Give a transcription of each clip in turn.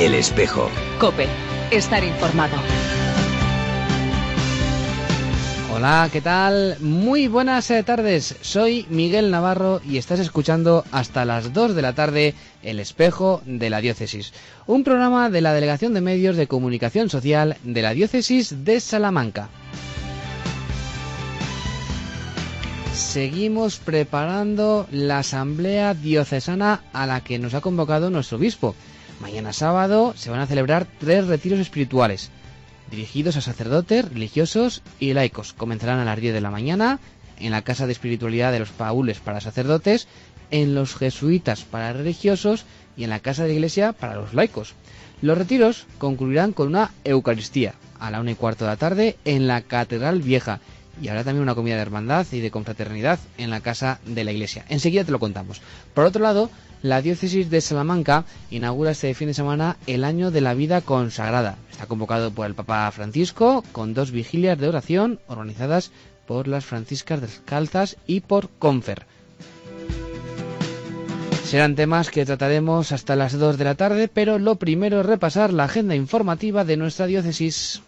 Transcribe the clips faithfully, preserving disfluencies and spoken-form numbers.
El Espejo. COPE. Estar informado. Hola, ¿qué tal? Muy buenas eh, tardes. Soy Miguel Navarro y estás escuchando hasta las dos de la tarde El Espejo de la Diócesis, un programa de la Delegación de Medios de Comunicación Social de la Diócesis de Salamanca. Seguimos preparando la asamblea diocesana a la que nos ha convocado nuestro obispo. Mañana sábado se van a celebrar tres retiros espirituales dirigidos a sacerdotes, religiosos y laicos. Comenzarán a las diez de la mañana en la Casa de Espiritualidad de los Paules para sacerdotes, en los Jesuitas para religiosos y en la Casa de Iglesia para los laicos. Los retiros concluirán con una Eucaristía a la una y cuarto de la tarde en la Catedral Vieja. Y habrá también una comida de hermandad y de confraternidad en la casa de la iglesia. Enseguida te lo contamos. Por otro lado, la diócesis de Salamanca inaugura este fin de semana el Año de la Vida Consagrada. Está convocado por el Papa Francisco con dos vigilias de oración organizadas por las Franciscas Descalzas y por Confer. Serán temas que trataremos hasta las dos de la tarde, pero lo primero es repasar la agenda informativa de nuestra diócesis.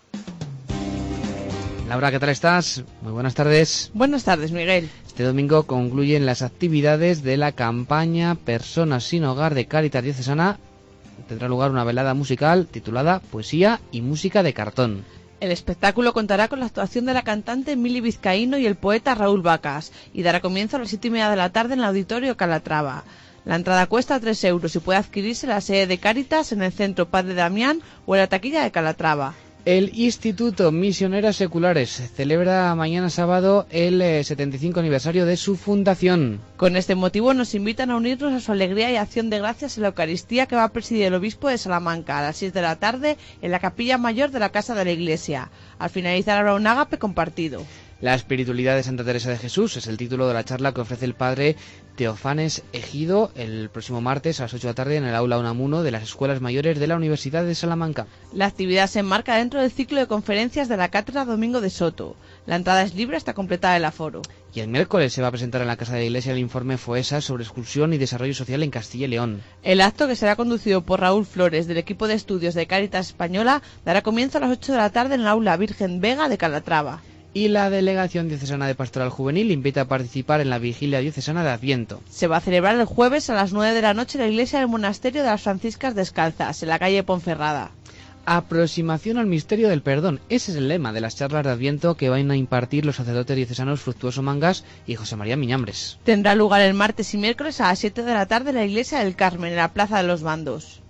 Laura, ¿qué tal estás? Muy buenas tardes. Buenas tardes, Miguel. Este domingo concluyen las actividades de la campaña Personas sin Hogar de Cáritas Diocesana. Tendrá lugar una velada musical titulada Poesía y Música de Cartón. El espectáculo contará con la actuación de la cantante Mili Vizcaíno y el poeta Raúl Vacas y dará comienzo a las siete y media de la tarde en el Auditorio Calatrava. La entrada cuesta tres euros y puede adquirirse en la sede de Cáritas, en el Centro Padre Damián o en la taquilla de Calatrava. El Instituto Misioneras Seculares celebra mañana sábado el eh, setenta y cinco aniversario de su fundación. Con este motivo nos invitan a unirnos a su alegría y acción de gracias en la Eucaristía que va a presidir el obispo de Salamanca a las seis de la tarde en la capilla mayor de la Casa de la Iglesia. Al finalizar habrá un ágape compartido. La espiritualidad de Santa Teresa de Jesús es el título de la charla que ofrece el padre Teofanes Ejido el próximo martes a las ocho de la tarde en el aula Unamuno de las Escuelas Mayores de la Universidad de Salamanca. La actividad se enmarca dentro del ciclo de conferencias de la Cátedra Domingo de Soto. La entrada es libre hasta completar el aforo. Y el miércoles se va a presentar en la Casa de la Iglesia el informe FOESA sobre exclusión y desarrollo social en Castilla y León. El acto, que será conducido por Raúl Flores del equipo de estudios de Cáritas Española, dará comienzo a las ocho de la tarde en el aula Virgen Vega de Calatrava. Y la Delegación Diocesana de Pastoral Juvenil invita a participar en la Vigilia Diocesana de Adviento. Se va a celebrar el jueves a las nueve de la noche en la iglesia del Monasterio de las Franciscas Descalzas, en la calle Ponferrada. Aproximación al misterio del perdón. Ese es el lema de las charlas de Adviento que van a impartir los sacerdotes diocesanos Fructuoso Mangas y José María Miñambres. Tendrá lugar el martes y miércoles a las siete de la tarde en la iglesia del Carmen, en la Plaza de los Bandos.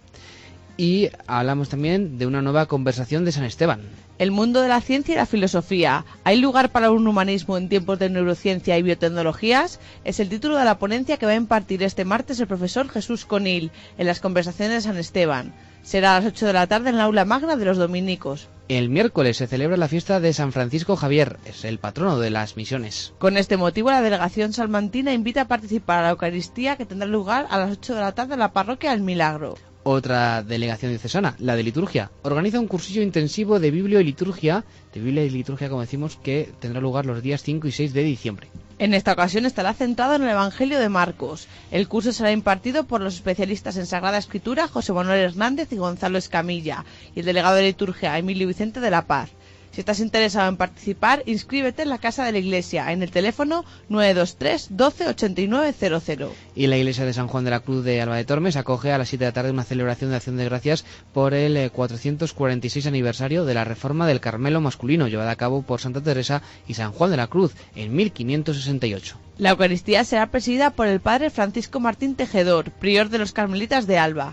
Y hablamos también de una nueva conversación de San Esteban. El mundo de la ciencia y la filosofía. ¿Hay lugar para un humanismo en tiempos de neurociencia y biotecnologías? Es el título de la ponencia que va a impartir este martes el profesor Jesús Conil en las conversaciones de San Esteban. Será a las ocho de la tarde en la aula magna de los dominicos. El miércoles se celebra la fiesta de San Francisco Javier, es el patrono de las misiones. Con este motivo, la delegación salmantina invita a participar a la Eucaristía que tendrá lugar a las ocho de la tarde en la parroquia del Milagro. Otra delegación diocesana, la de liturgia, organiza un cursillo intensivo de Biblia y liturgia, de Biblia y liturgia, como decimos, que tendrá lugar los días cinco y seis de diciembre. En esta ocasión estará centrado en el Evangelio de Marcos. El curso será impartido por los especialistas en Sagrada Escritura José Manuel Hernández y Gonzalo Escamilla y el delegado de liturgia Emilio Vicente de la Paz. Si estás interesado en participar, inscríbete en la Casa de la Iglesia en el teléfono nueve dos tres doce ochenta y nueve cero cero. Y la Iglesia de San Juan de la Cruz de Alba de Tormes acoge a las siete de la tarde una celebración de acción de gracias por el cuatrocientos cuarenta y seis aniversario de la reforma del Carmelo masculino llevada a cabo por Santa Teresa y San Juan de la Cruz en mil quinientos sesenta y ocho. La Eucaristía será presidida por el padre Francisco Martín Tejedor, prior de los Carmelitas de Alba.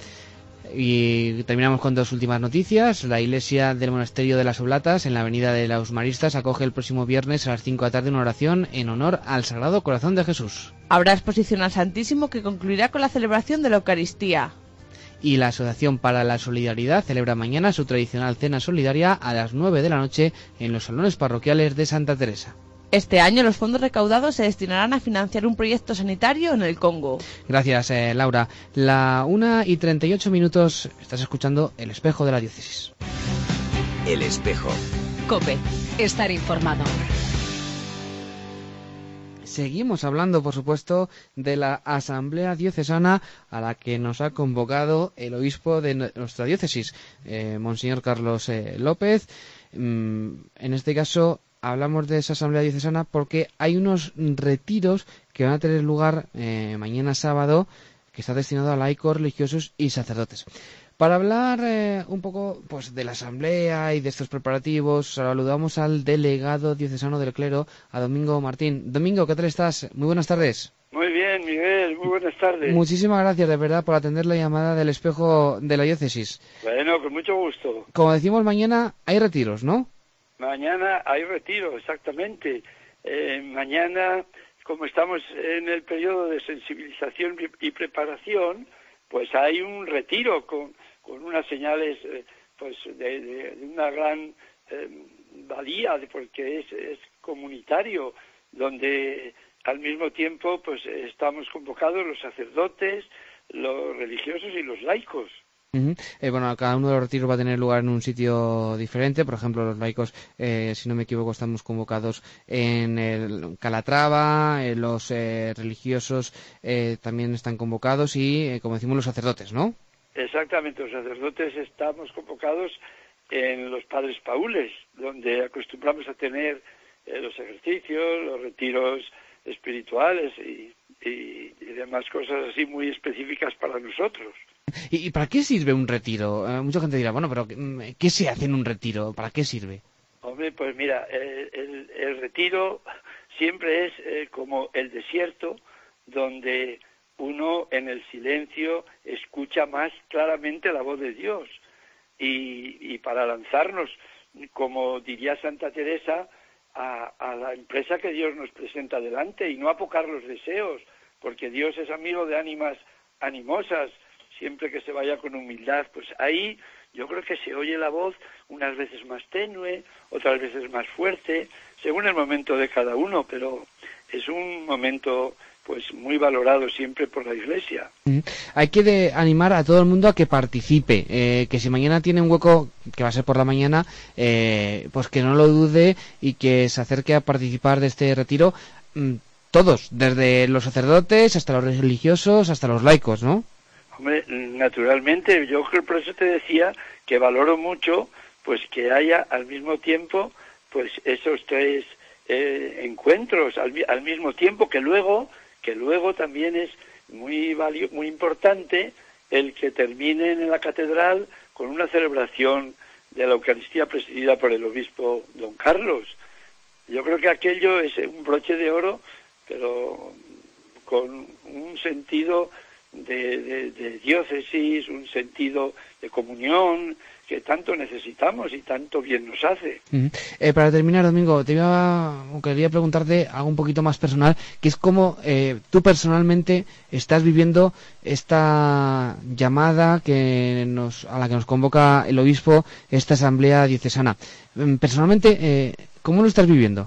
Y terminamos con dos últimas noticias. La iglesia del Monasterio de las Oblatas en la avenida de los Maristas acoge el próximo viernes a las cinco de la tarde una oración en honor al Sagrado Corazón de Jesús. Habrá exposición al Santísimo que concluirá con la celebración de la Eucaristía. Y la Asociación para la Solidaridad celebra mañana su tradicional cena solidaria a las nueve de la noche en los salones parroquiales de Santa Teresa. Este año los fondos recaudados se destinarán a financiar un proyecto sanitario en el Congo. Gracias, eh, Laura. La una y treinta y ocho minutos, estás escuchando El Espejo de la Diócesis. El Espejo. COPE. Estar informado. seguimos hablando, por supuesto, de la Asamblea Diocesana a la que nos ha convocado el obispo de nuestra diócesis, eh, Monseñor Carlos eh, López. Mm, en este caso hablamos de esa Asamblea Diocesana porque hay unos retiros que van a tener lugar eh, mañana sábado, que está destinado a laicos, religiosos y sacerdotes. Para hablar eh, un poco pues de la asamblea y de estos preparativos, saludamos al delegado diocesano del clero, a Domingo Martín. Domingo, ¿qué tal estás? Muy buenas tardes. Muy bien, Miguel, muy buenas tardes. Muchísimas gracias, de verdad, por atender la llamada del espejo de la diócesis. Bueno, con mucho gusto. Como decimos, mañana hay retiros, ¿no? Mañana hay retiro, exactamente. Eh, mañana, como estamos en el periodo de sensibilización y preparación, pues hay un retiro con, con unas señales eh, pues de, de, de una gran eh, valía, porque es, es comunitario, donde al mismo tiempo pues estamos convocados los sacerdotes, los religiosos y los laicos. Uh-huh. Eh, bueno, cada uno de los retiros va a tener lugar en un sitio diferente. Por ejemplo, los laicos, eh, si no me equivoco, estamos convocados en el Calatrava, eh, los eh, religiosos eh, también están convocados y, eh, como decimos, los sacerdotes, ¿no? Exactamente, los sacerdotes estamos convocados en los Padres Paules, donde acostumbramos a tener eh, los ejercicios, los retiros espirituales y, y, y demás cosas así muy específicas para nosotros. ¿Y, y para qué sirve un retiro? Eh, mucha gente dirá, bueno, pero ¿qué se hace en un retiro? ¿Para qué sirve? Hombre, pues mira, el, el, el retiro siempre es eh, como el desierto, donde uno en el silencio escucha más claramente la voz de Dios. Y, y para lanzarnos, como diría Santa Teresa, a, a la empresa que Dios nos presenta delante y no apocar los deseos, porque Dios es amigo de ánimas animosas, siempre que se vaya con humildad. Pues ahí yo creo que se oye la voz unas veces más tenue, otras veces más fuerte, según el momento de cada uno, pero es un momento pues muy valorado siempre por la Iglesia. Hay que de animar a todo el mundo a que participe, eh, que si mañana tiene un hueco, que va a ser por la mañana, eh, pues que no lo dude y que se acerque a participar de este retiro, mm, todos, desde los sacerdotes hasta los religiosos, hasta los laicos, ¿no? Hombre, naturalmente, yo por eso te decía que valoro mucho pues que haya al mismo tiempo pues esos tres eh, encuentros al, al mismo tiempo, que luego que luego también es muy valio, muy importante el que terminen en la catedral con una celebración de la Eucaristía presidida por el obispo don Carlos. Yo creo que aquello es un broche de oro, pero con un sentido de, de, de diócesis, un sentido de comunión que tanto necesitamos y tanto bien nos hace. Uh-huh. Eh, para terminar, Domingo, te iba, quería preguntarte algo un poquito más personal, que es cómo eh, tú personalmente estás viviendo esta llamada que nos, a la que nos convoca el obispo, esta asamblea diocesana. Personalmente, eh, ¿cómo lo estás viviendo?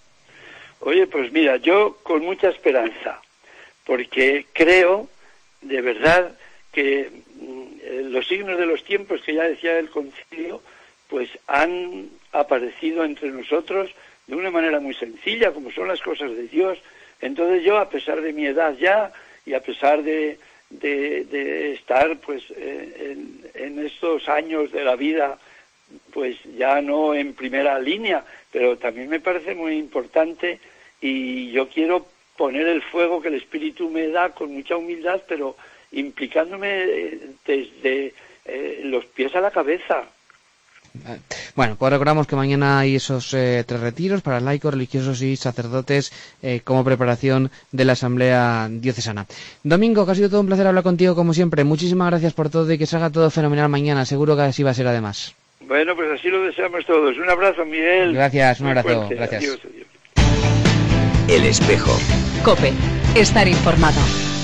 Oye, pues mira, yo con mucha esperanza, porque creo de verdad que eh, los signos de los tiempos que ya decía el concilio, pues han aparecido entre nosotros de una manera muy sencilla, como son las cosas de Dios. Entonces yo, a pesar de mi edad ya, y a pesar de, de, de estar pues eh, en, en estos años de la vida, pues ya no en primera línea, pero también me parece muy importante, y yo quiero poner el fuego que el Espíritu me da con mucha humildad, pero implicándome desde eh, los pies a la cabeza. Bueno, pues recordamos que mañana hay esos eh, tres retiros para laicos, religiosos y sacerdotes eh, como preparación de la Asamblea Diocesana. Domingo, que ha sido todo un placer hablar contigo como siempre. Muchísimas gracias por todo y que salga todo fenomenal mañana. Seguro que así va a ser además. Bueno, pues así lo deseamos todos. Un abrazo, Miguel. Gracias, un Muy abrazo. fuerte. Gracias. Adiós, adiós. El espejo. COPE. Estar informado.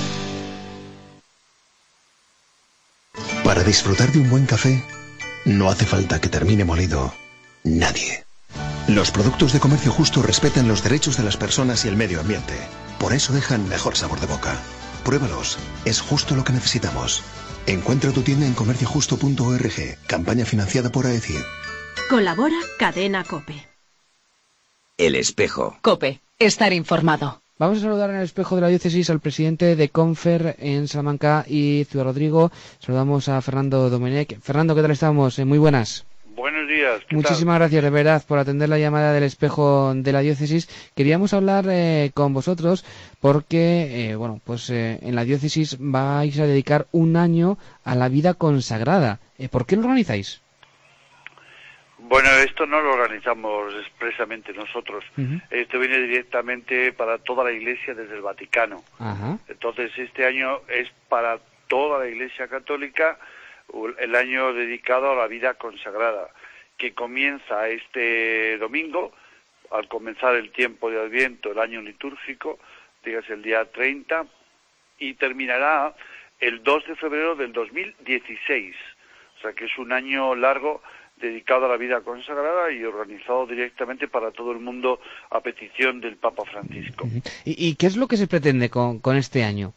Para disfrutar de un buen café, no hace falta que termine molido nadie. Los productos de Comercio Justo respetan los derechos de las personas y el medio ambiente. Por eso dejan mejor sabor de boca. Pruébalos, es justo lo que necesitamos. Encuentra tu tienda en comercio justo punto org. Campaña financiada por AECID. Colabora Cadena COPE. El espejo. COPE. Estar informado. Vamos a saludar en el espejo de la diócesis al presidente de Confer en Salamanca y Ciudad Rodrigo. Saludamos a Fernando Domenech. Fernando, ¿qué tal estamos? Eh, muy buenas. Buenos días. ¿Qué Muchísimas tal? gracias, de verdad, por atender la llamada del espejo de la diócesis. Queríamos hablar eh, con vosotros porque, eh, bueno, pues eh, en la diócesis vais a dedicar un año a la vida consagrada. Eh, ¿Por qué lo organizáis? Bueno, esto no lo organizamos expresamente nosotros. Uh-huh. Esto viene directamente para toda la Iglesia desde el Vaticano. Uh-huh. Entonces, este año es para toda la Iglesia Católica el año dedicado a la vida consagrada, que comienza este domingo, al comenzar el tiempo de Adviento, el año litúrgico, dígase el día treinta, y terminará el dos de febrero del dos mil dieciséis. O sea que es un año largo dedicado a la vida consagrada y organizado directamente para todo el mundo a petición del Papa Francisco. ¿Y, y qué es lo que se pretende con, con este año?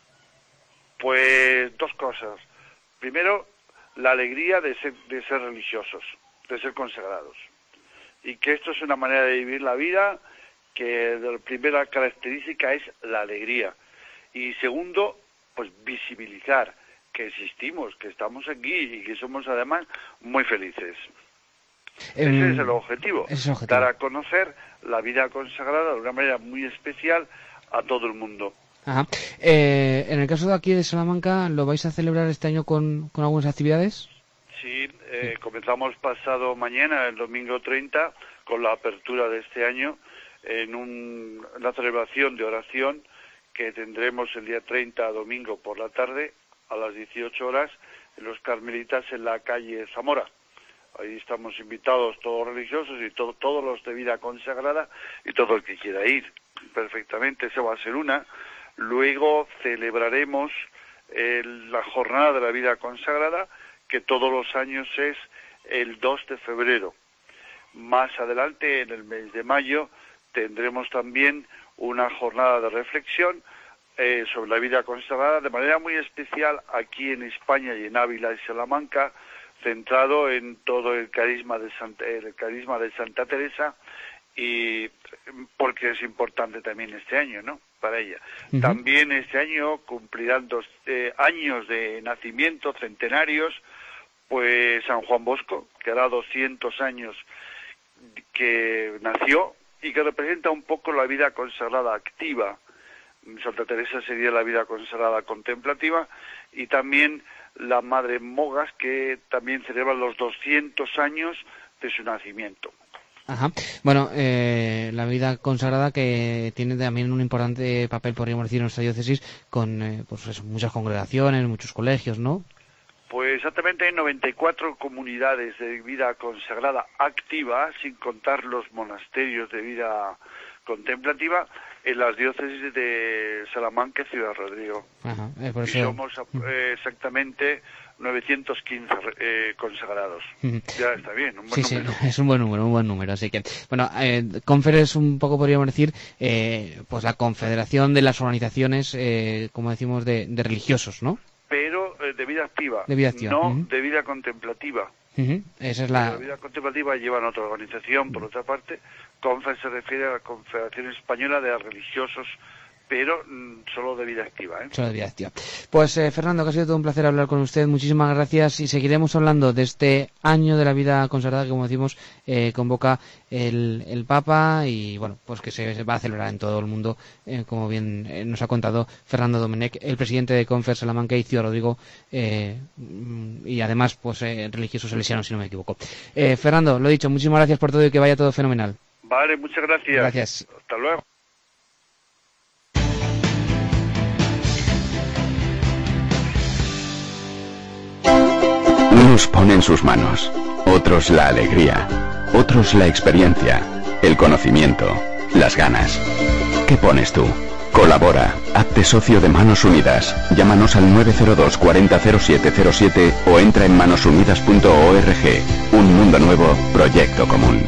Pues dos cosas. Primero, la alegría de ser, de ser religiosos, de ser consagrados. Y que esto es una manera de vivir la vida que la primera característica es la alegría. Y segundo, pues visibilizar que existimos, que estamos aquí y que somos además muy felices. Eh, Ese es el objetivo, es el objetivo, dar a conocer la vida consagrada de una manera muy especial a todo el mundo. Ajá. Eh, en el caso de aquí de Salamanca, ¿lo vais a celebrar este año con, con algunas actividades? Sí, eh, comenzamos pasado mañana, el domingo treinta, con la apertura de este año, en un, una celebración de oración que tendremos el día treinta, domingo por la tarde, a las dieciocho horas, en los Carmelitas en la calle Zamora. Ahí estamos invitados todos religiosos y todo, todos los de vida consagrada y todo el que quiera ir. Perfectamente, esa va a ser una. Luego celebraremos eh, la jornada de la vida consagrada, que todos los años es el dos de febrero. Más adelante, en el mes de mayo, tendremos también una jornada de reflexión eh, sobre la vida consagrada, de manera muy especial aquí en España y en Ávila y Salamanca, centrado en todo el carisma de Santa, el carisma de Santa Teresa, y porque es importante también este año, ¿no?, para ella. Uh-huh. También este año cumplirán dos eh, años de nacimiento, centenarios, pues San Juan Bosco, que hará doscientos años que nació y que representa un poco la vida consagrada activa. Santa Teresa sería la vida consagrada contemplativa, y también la Madre Mogas, que también celebra los doscientos años de su nacimiento. Ajá. Bueno, eh, la vida consagrada que tiene también un importante papel, podríamos decir, en nuestra diócesis, con eh, pues eso, muchas congregaciones, muchos colegios, ¿no? Pues exactamente hay noventa y cuatro comunidades de vida consagrada activa, sin contar los monasterios de vida contemplativa, en las diócesis de Salamanca y Ciudad Rodrigo. Ajá, eh, por eso... Y somos eh, exactamente novecientos quince eh, consagrados. Uh-huh. Ya está bien, un buen sí, número. Sí, es un buen número, un buen número. Así que, bueno, eh, Confer es un poco, podríamos decir, eh, pues la confederación de las organizaciones, eh, como decimos, de, de religiosos, ¿no? Pero eh, de vida activa, de vida activa. no Uh-huh. de vida contemplativa. Uh-huh. Esa es la... La vida contemplativa llevan otra organización, por otra parte. Confer se refiere a la Confederación Española de Religiosos, pero mm, solo de vida activa, ¿eh? Solo de vida activa. Pues eh, Fernando, que ha sido todo un placer hablar con usted. Muchísimas gracias, y seguiremos hablando de este año de la vida consagrada que, como decimos, eh, convoca el, el Papa, y bueno, pues que se, se va a celebrar en todo el mundo, eh, como bien eh, nos ha contado Fernando Domenech, el presidente de Confer Salamanca y Ciudad Rodrigo, eh, y además pues eh, religioso salesiano, si no me equivoco. Eh, Fernando, lo dicho, muchísimas gracias por todo y que vaya todo fenomenal. Vale, muchas gracias. Gracias. Hasta luego. Unos ponen sus manos, otros la alegría, otros la experiencia, el conocimiento, las ganas. ¿Qué pones tú? Colabora, hazte socio de Manos Unidas. Llámanos al nueve cero dos cuarenta cero siete cero siete o entra en manos unidas punto org. Un mundo nuevo, proyecto común.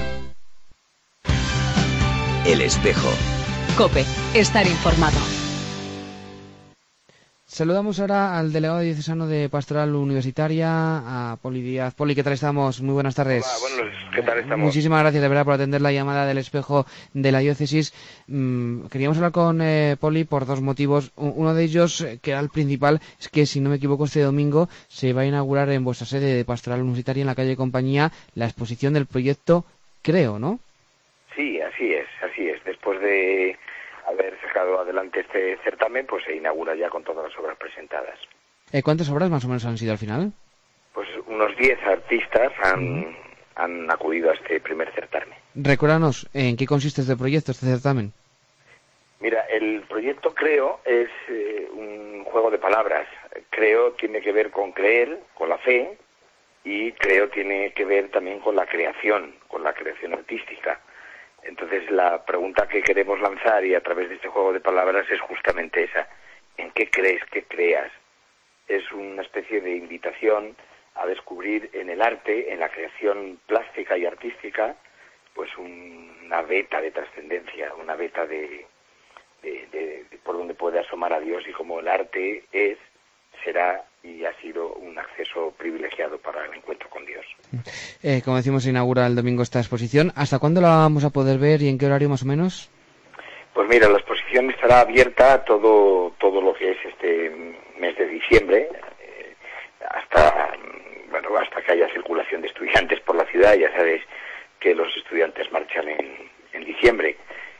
El espejo. COPE, estar informado. Saludamos ahora al delegado diocesano de Pastoral Universitaria, a Poli Díaz. Poli, ¿qué tal estamos? Muy buenas tardes. Hola, buenos, ¿qué tal estamos? Muchísimas gracias, de verdad, por atender la llamada del Espejo de la diócesis. Mm, queríamos hablar con eh, Poli por dos motivos. Uno de ellos, que era el principal, es que, si no me equivoco, este domingo se va a inaugurar en vuestra sede de Pastoral Universitaria, en la calle Compañía, la exposición del proyecto Creo, ¿no? Sí, así es, así es. Después de haber sacado adelante este certamen, pues se inaugura ya con todas las obras presentadas. Eh, ¿Cuántas obras más o menos han sido al final? Pues unos diez artistas han, uh-huh. han acudido a este primer certamen. Recuérdanos, ¿en qué consiste este proyecto, este certamen? Mira, el proyecto Creo es eh, un juego de palabras. Creo tiene que ver con creer, con la fe, y Creo tiene que ver también con la creación, con la creación artística. Entonces la pregunta que queremos lanzar y a través de este juego de palabras es justamente esa. ¿En qué crees que creas? Es una especie de invitación a descubrir en el arte, en la creación plástica y artística, pues un, una veta de trascendencia, una veta de, de, de, de por donde puede asomar a Dios, y como el arte es, será y ha sido un acceso privilegiado para el encuentro con Dios. Eh, como decimos, se inaugura el domingo esta exposición. ¿Hasta cuándo la vamos a poder ver y en qué horario más o menos? Pues mira, la exposición estará abierta todo todo lo que es este mes de diciembre, eh, hasta bueno hasta que haya circulación de estudiantes por la ciudad. Ya sabéis que los estudiantes marchan en, en diciembre.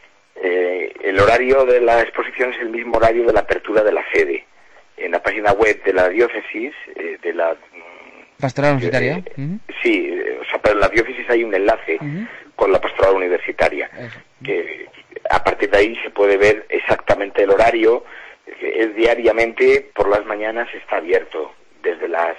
Eh, el horario de la exposición es el mismo horario de la apertura de la sede. En la página web de la diócesis, eh, de la... ¿Pastoral Universitaria? Eh, uh-huh. Sí, eh, o sea, para la diócesis hay un enlace uh-huh. con la Pastoral Universitaria, Eso. que a partir de ahí se puede ver exactamente el horario. Es diariamente, por las mañanas está abierto, desde las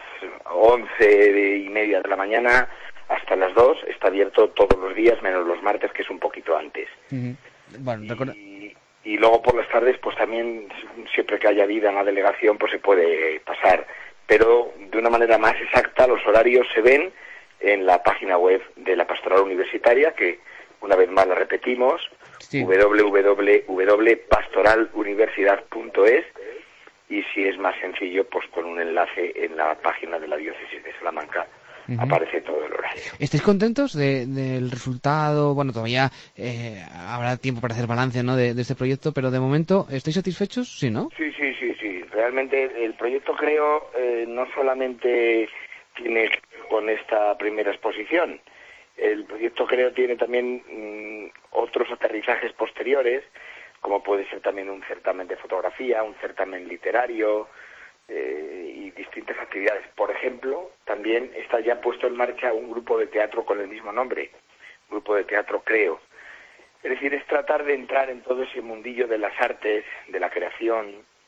once y media de la mañana hasta las dos, está abierto todos los días, menos los martes, que es un poquito antes. Uh-huh. Bueno, recuerda... y, y luego por las tardes, pues también, siempre que haya vida en la delegación, pues se puede pasar. Pero de una manera más exacta, los horarios se ven en la página web de la Pastoral Universitaria, que una vez más la repetimos, sí. doble u doble u doble punto pastoral universidad punto es, y si es más sencillo, pues con un enlace en la página de la diócesis de Salamanca. Uh-huh. Aparece todo el horario. ¿Estáis contentos de, del resultado? Bueno, todavía eh, habrá tiempo para hacer balance, ¿no?, de, de este proyecto, pero de momento, ¿estáis satisfechos? ¿Sí, no? Sí, sí, sí, sí. Realmente el proyecto Creo eh, no solamente tiene con esta primera exposición. El proyecto Creo tiene también mmm, otros aterrizajes posteriores, como puede ser también un certamen de fotografía, un certamen literario, Eh, y distintas actividades. Por ejemplo, también está ya puesto en marcha un grupo de teatro con el mismo nombre, Grupo de Teatro Creo. Es decir, es tratar de entrar en todo ese mundillo de las artes, de la creación,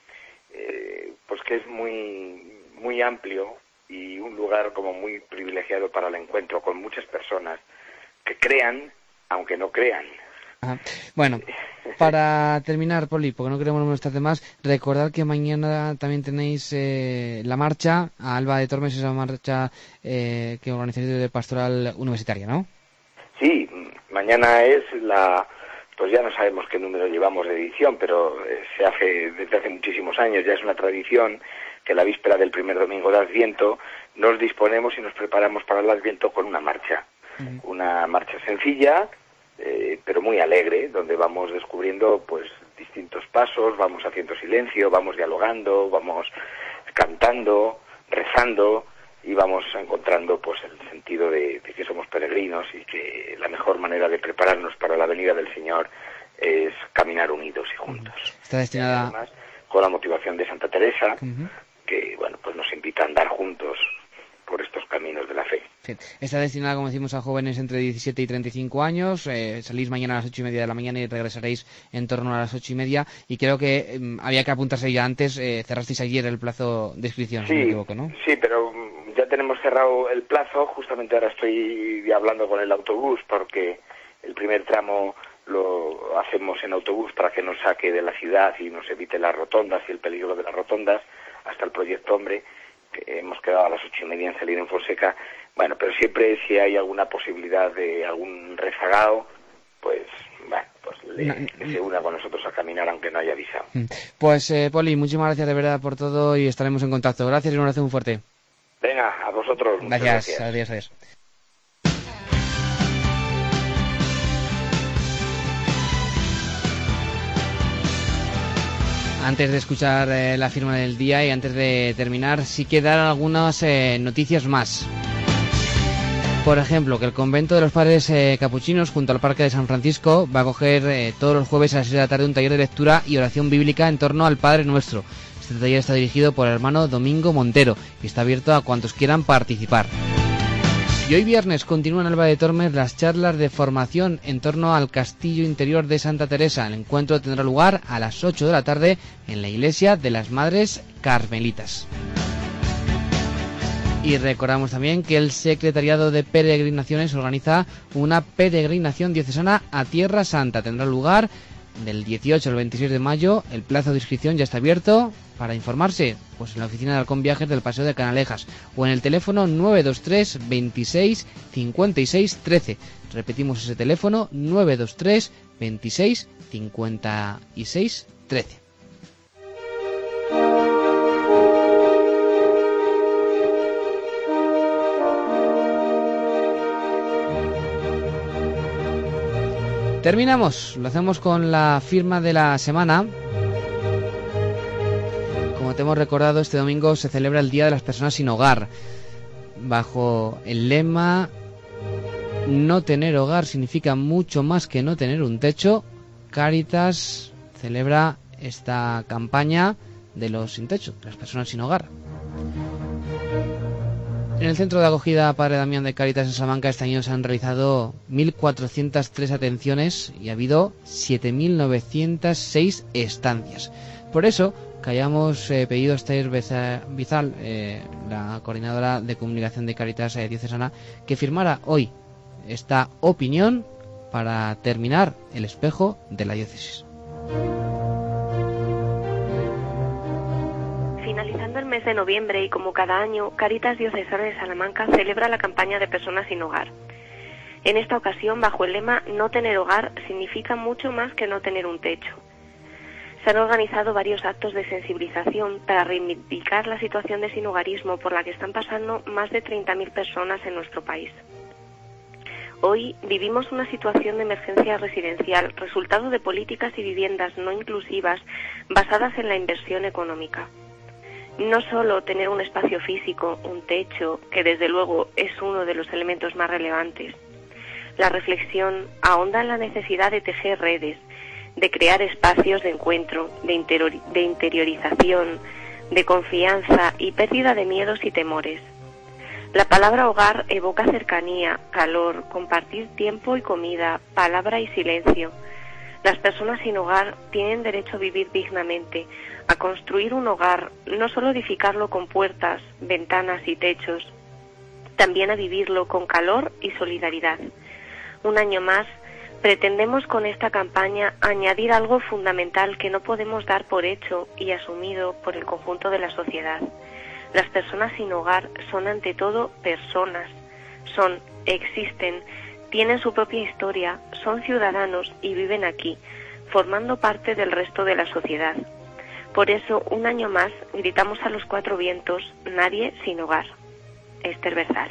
eh, pues que es muy, muy amplio y un lugar como muy privilegiado para el encuentro con muchas personas que crean, aunque no crean. Ajá. Bueno, para terminar, Poli, porque no queremos molestarte más, recordad que mañana también tenéis eh, la marcha a Alba de Tormes, esa marcha eh, que organizáis de Pastoral Universitaria, ¿no? Sí, mañana es la... Pues ya no sabemos qué número llevamos de edición, pero eh, se hace desde hace muchísimos años, ya es una tradición que la víspera del primer domingo de Adviento nos disponemos y nos preparamos para el Adviento con una marcha. Uh-huh. Una marcha sencilla, Eh, pero muy alegre, donde vamos descubriendo pues distintos pasos, vamos haciendo silencio, vamos dialogando, vamos cantando, rezando, y vamos encontrando pues el sentido de, de que somos peregrinos y que la mejor manera de prepararnos para la venida del Señor es caminar unidos y juntos. Está destinada... Y además, con la motivación de Santa Teresa, uh-huh. que bueno pues nos invita a andar juntos por estos caminos de la fe. Sí. Está destinada, como decimos, a jóvenes entre diecisiete y treinta y cinco años. Eh, salís mañana a las ocho y media de la mañana y regresaréis en torno a las ocho y media. Y creo que eh, había que apuntarse ya antes. Eh, cerrasteis ayer el plazo de inscripción, sí, si no me equivoco, ¿no? Sí, pero ya tenemos cerrado el plazo. Justamente ahora estoy hablando con el autobús, porque el primer tramo lo hacemos en autobús para que nos saque de la ciudad y nos evite las rotondas y el peligro de las rotondas hasta el Proyecto Hombre. Hemos quedado a las ocho y media en salir en Fonseca. Bueno, pero siempre si hay alguna posibilidad de algún rezagado, pues, bueno, pues le, no, que se una con nosotros a caminar aunque no haya avisado. Pues, eh, Poli, muchísimas gracias de verdad por todo y estaremos en contacto. Gracias y un abrazo muy fuerte. Venga, a vosotros. Gracias, gracias. adiós, adiós. Antes de escuchar eh, la firma del día y antes de terminar, sí que dar algunas eh, noticias más. Por ejemplo, que el convento de los padres eh, capuchinos junto al Parque de San Francisco va a acoger eh, todos los jueves a las seis de la tarde un taller de lectura y oración bíblica en torno al Padre Nuestro. Este taller está dirigido por el hermano Domingo Montero y está abierto a cuantos quieran participar. Y hoy viernes continúan en Alba de Tormes las charlas de formación en torno al castillo interior de Santa Teresa. El encuentro tendrá lugar a las ocho de la tarde en la iglesia de las Madres Carmelitas. Y recordamos también que el Secretariado de Peregrinaciones organiza una peregrinación diocesana a Tierra Santa. Tendrá lugar del dieciocho al veintiséis de mayo. El plazo de inscripción ya está abierto. Para informarse, pues en la oficina de Halcón Viajes del Paseo de Canalejas o en el teléfono nueve dos tres veintiséis cincuenta y seis trece. Repetimos ese teléfono nueve dos tres veintiséis cincuenta y seis trece. Terminamos, lo hacemos con la firma de la semana. Como te hemos recordado, este domingo se celebra el Día de las Personas sin Hogar. Bajo el lema "No tener hogar significa mucho más que no tener un techo", Cáritas celebra esta campaña de los sin techo, de las personas sin hogar. En el centro de acogida Padre Damián de Cáritas en Salamanca este año se han realizado mil cuatrocientas tres atenciones y ha habido siete mil novecientas seis estancias. Por eso que hayamos eh, pedido a Esther Bizal, eh, la coordinadora de comunicación de Cáritas eh, diocesana, que firmara hoy esta opinión para terminar el espejo de la diócesis. Finalizando el mes de noviembre y como cada año, Cáritas Diocesana de Salamanca celebra la campaña de personas sin hogar. En esta ocasión, bajo el lema "No tener hogar significa mucho más que no tener un techo". Se han organizado varios actos de sensibilización para reivindicar la situación de sinhogarismo por la que están pasando más de treinta mil personas en nuestro país. Hoy vivimos una situación de emergencia residencial, resultado de políticas y viviendas no inclusivas basadas en la inversión económica. No solo tener un espacio físico, un techo, que desde luego es uno de los elementos más relevantes. La reflexión ahonda en la necesidad de tejer redes, de crear espacios de encuentro, de, interior, de interiorización, de confianza y pérdida de miedos y temores. La palabra hogar evoca cercanía, calor, compartir tiempo y comida, palabra y silencio. Las personas sin hogar tienen derecho a vivir dignamente, a construir un hogar, no solo edificarlo con puertas, ventanas y techos, también a vivirlo con calor y solidaridad. Un año más, pretendemos con esta campaña añadir algo fundamental que no podemos dar por hecho y asumido por el conjunto de la sociedad. Las personas sin hogar son ante todo personas, son, existen, tienen su propia historia, son ciudadanos y viven aquí, formando parte del resto de la sociedad. Por eso, un año más, gritamos a los cuatro vientos: nadie sin hogar. Esther Bezal.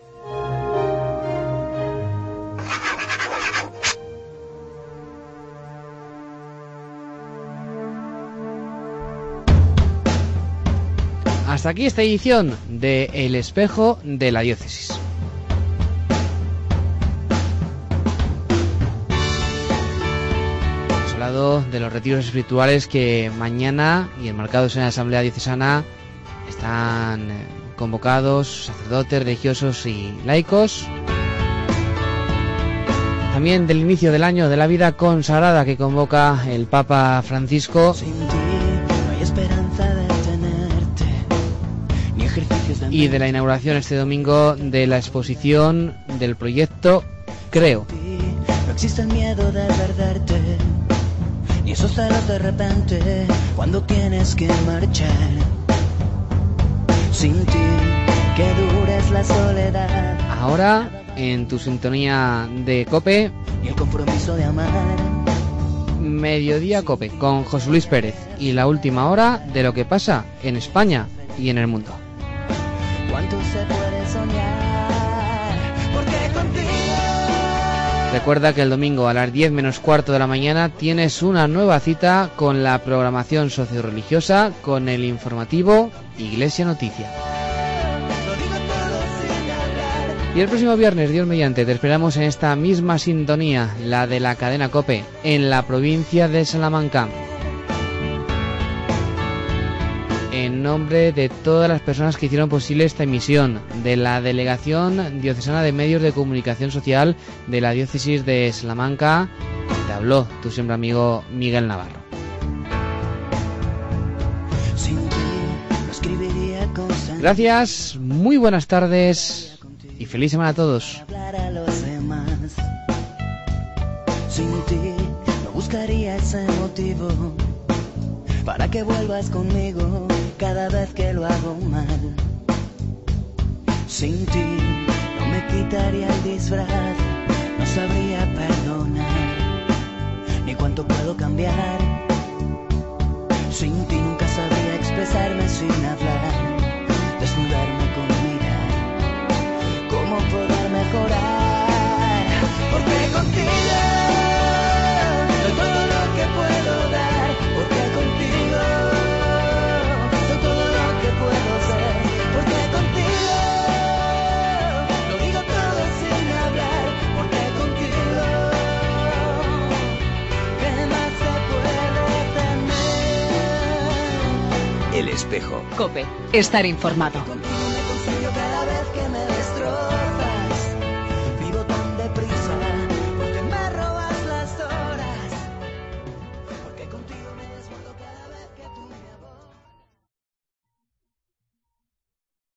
Hasta aquí esta edición de El Espejo de la Diócesis. Hemos hablado de los retiros espirituales que mañana y enmarcados en la Asamblea Diocesana están convocados sacerdotes, religiosos y laicos. También del inicio del año de la vida consagrada que convoca el Papa Francisco. Sin ti no hay esperanza de tenerte, ni ejercicios de... Y de la inauguración este domingo de la exposición del proyecto Creo. No existe el miedo de perderte, ni esos celos de repente cuando tienes que marchar. Sin ti, que dura es la soledad. Ahora en tu sintonía de COPE. Y el compromiso de amar. Mediodía COPE con José Luis Pérez y la última hora de lo que pasa en España y en el mundo. ¿Cuánto se puede soñar? Porque contigo. Recuerda que el domingo a las diez menos cuarto de la mañana tienes una nueva cita con la programación socio-religiosa, con el informativo Iglesia Noticia. Y el próximo viernes, Dios mediante, te esperamos en esta misma sintonía, la de la cadena COPE, en la provincia de Salamanca. En nombre de todas las personas que hicieron posible esta emisión, de la Delegación Diocesana de Medios de Comunicación Social de la Diócesis de Salamanca, te habló tu siempre amigo Miguel Navarro. Gracias, muy buenas tardes y feliz semana a todos. Sin ti no buscaría ese motivo para que vuelvas conmigo cada vez que lo hago mal. Sin ti no me quitaría el disfraz, no sabría perdonar, ni cuánto puedo cambiar. Sin ti nunca sabría expresarme sin hablar, desnudarme con mirar, cómo poder mejorar. Porque contigo doy todo lo que puedo dar, porque contigo doy todo lo que puedo ser, porque contigo lo digo todo sin hablar, porque contigo ¿qué más se puede tener? El Espejo. COPE. Estar informado.